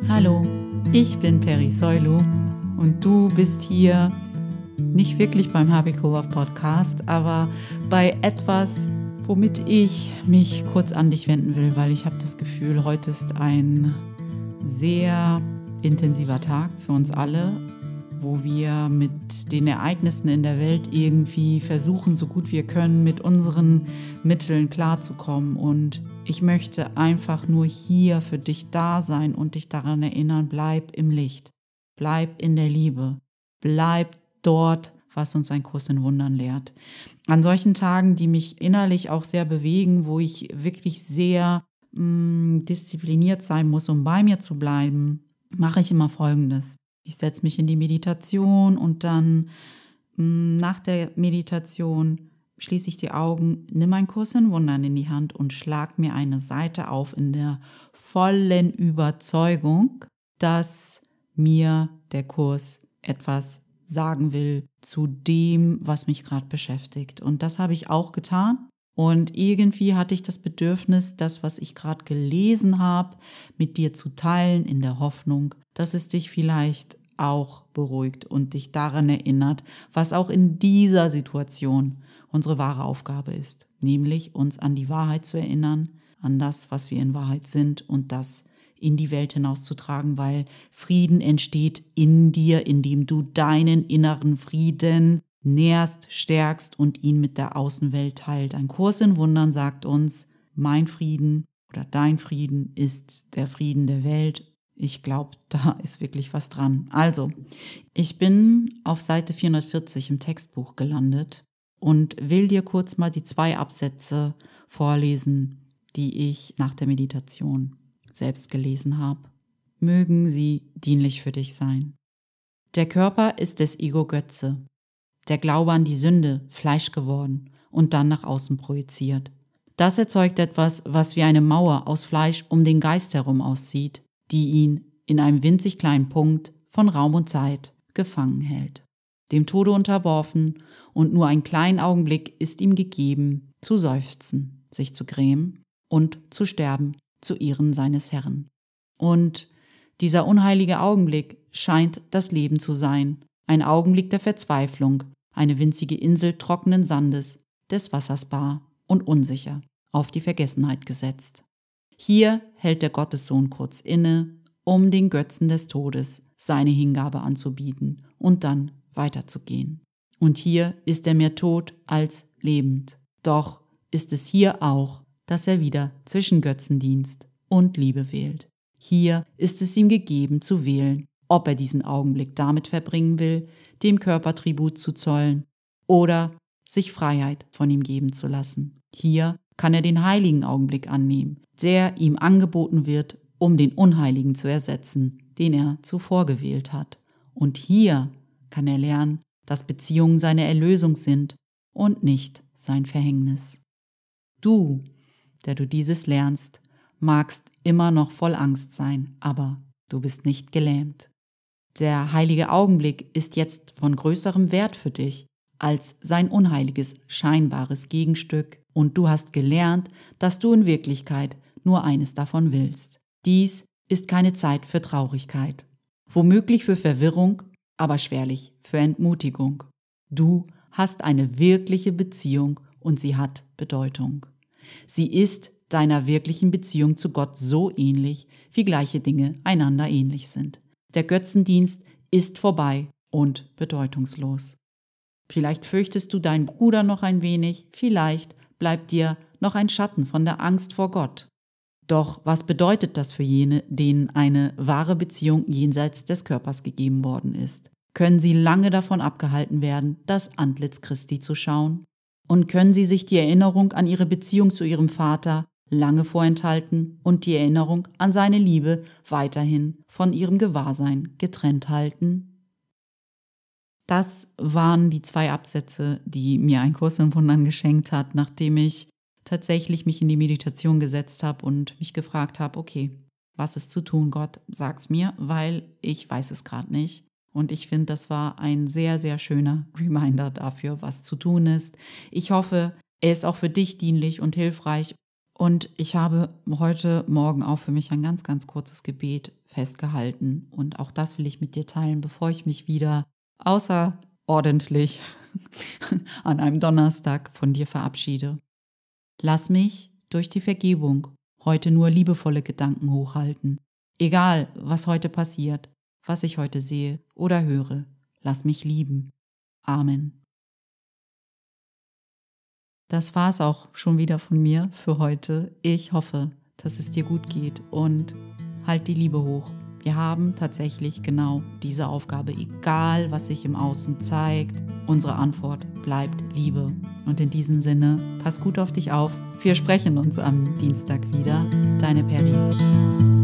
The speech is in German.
Hallo, ich bin Peri Soilu und du bist hier nicht wirklich beim Happy Cool Love Podcast, aber bei etwas, womit ich mich kurz an dich wenden will, weil ich habe das Gefühl, heute ist ein sehr intensiver Tag für uns alle, wo wir mit den Ereignissen in der Welt irgendwie versuchen, so gut wir können, mit unseren Mitteln klarzukommen. Und ich möchte einfach nur hier für dich da sein und dich daran erinnern, bleib im Licht, bleib in der Liebe, bleib dort, was uns ein Kurs in Wundern lehrt. An solchen Tagen, die mich innerlich auch sehr bewegen, wo ich wirklich sehr diszipliniert sein muss, um bei mir zu bleiben, mache ich immer Folgendes. Ich setze mich in die Meditation und dann nach der Meditation schließe ich die Augen, nimm einen Kurs in Wundern in die Hand und schlag mir eine Seite auf in der vollen Überzeugung, dass mir der Kurs etwas sagen will zu dem, was mich gerade beschäftigt. Und das habe ich auch getan. Und irgendwie hatte ich das Bedürfnis, das, was ich gerade gelesen habe, mit dir zu teilen, in der Hoffnung, dass es dich vielleicht auch beruhigt und dich daran erinnert, was auch in dieser Situation unsere wahre Aufgabe ist, nämlich uns an die Wahrheit zu erinnern, an das, was wir in Wahrheit sind und das in die Welt hinauszutragen, weil Frieden entsteht in dir, indem du deinen inneren Frieden nährst, stärkst und ihn mit der Außenwelt teilt. Ein Kurs in Wundern sagt uns, mein Frieden oder dein Frieden ist der Frieden der Welt. Ich glaube, da ist wirklich was dran. Also, ich bin auf Seite 440 im Textbuch gelandet und will dir kurz mal die 2 Absätze vorlesen, die ich nach der Meditation selbst gelesen habe. Mögen sie dienlich für dich sein. Der Körper ist des Ego Götze. Der Glaube an die Sünde, Fleisch geworden und dann nach außen projiziert. Das erzeugt etwas, was wie eine Mauer aus Fleisch um den Geist herum aussieht, die ihn in einem winzig kleinen Punkt von Raum und Zeit gefangen hält. Dem Tode unterworfen und nur einen kleinen Augenblick ist ihm gegeben, zu seufzen, sich zu grämen und zu sterben zu Ehren seines Herrn. Und dieser unheilige Augenblick scheint das Leben zu sein, ein Augenblick der Verzweiflung, eine winzige Insel trockenen Sandes, des Wassers bar und unsicher, auf die Vergessenheit gesetzt. Hier hält der Gottessohn kurz inne, um den Götzen des Todes seine Hingabe anzubieten und dann weiterzugehen. Und hier ist er mehr tot als lebend. Doch ist es hier auch, dass er wieder zwischen Götzendienst und Liebe wählt. Hier ist es ihm gegeben zu wählen, ob er diesen Augenblick damit verbringen will, dem Körper Tribut zu zollen oder sich Freiheit von ihm geben zu lassen. Hier kann er den heiligen Augenblick annehmen, der ihm angeboten wird, um den unheiligen zu ersetzen, den er zuvor gewählt hat. Und hier kann er lernen, dass Beziehungen seine Erlösung sind und nicht sein Verhängnis. Du, der du dieses lernst, magst immer noch voll Angst sein, aber du bist nicht gelähmt. Der heilige Augenblick ist jetzt von größerem Wert für dich als sein unheiliges, scheinbares Gegenstück und du hast gelernt, dass du in Wirklichkeit nur eines davon willst. Dies ist keine Zeit für Traurigkeit, womöglich für Verwirrung, aber schwerlich für Entmutigung. Du hast eine wirkliche Beziehung und sie hat Bedeutung. Sie ist deiner wirklichen Beziehung zu Gott so ähnlich, wie gleiche Dinge einander ähnlich sind. Der Götzendienst ist vorbei und bedeutungslos. Vielleicht fürchtest du deinen Bruder noch ein wenig, vielleicht bleibt dir noch ein Schatten von der Angst vor Gott. Doch was bedeutet das für jene, denen eine wahre Beziehung jenseits des Körpers gegeben worden ist? Können sie lange davon abgehalten werden, das Antlitz Christi zu schauen? Und können sie sich die Erinnerung an ihre Beziehung zu ihrem Vater lange vorenthalten und die Erinnerung an seine Liebe weiterhin von ihrem Gewahrsein getrennt halten? Das waren die 2 Absätze, die mir ein Kurs in Wundern geschenkt hat, nachdem ich tatsächlich mich in die Meditation gesetzt habe und mich gefragt habe, okay, was ist zu tun, Gott? Sag's mir, weil ich weiß es gerade nicht. Und ich finde, das war ein sehr, sehr schöner Reminder dafür, was zu tun ist. Ich hoffe, er ist auch für dich dienlich und hilfreich. Und ich habe heute Morgen auch für mich ein ganz, ganz kurzes Gebet festgehalten. Und auch das will ich mit dir teilen, bevor ich mich wieder außerordentlich an einem Donnerstag von dir verabschiede. Lass mich durch die Vergebung heute nur liebevolle Gedanken hochhalten. Egal, was heute passiert, was ich heute sehe oder höre, lass mich lieben. Amen. Das war's auch schon wieder von mir für heute. Ich hoffe, dass es dir gut geht und halt die Liebe hoch. Wir haben tatsächlich genau diese Aufgabe, egal was sich im Außen zeigt. Unsere Antwort bleibt Liebe. Und in diesem Sinne, pass gut auf dich auf. Wir sprechen uns am Dienstag wieder. Deine Peri.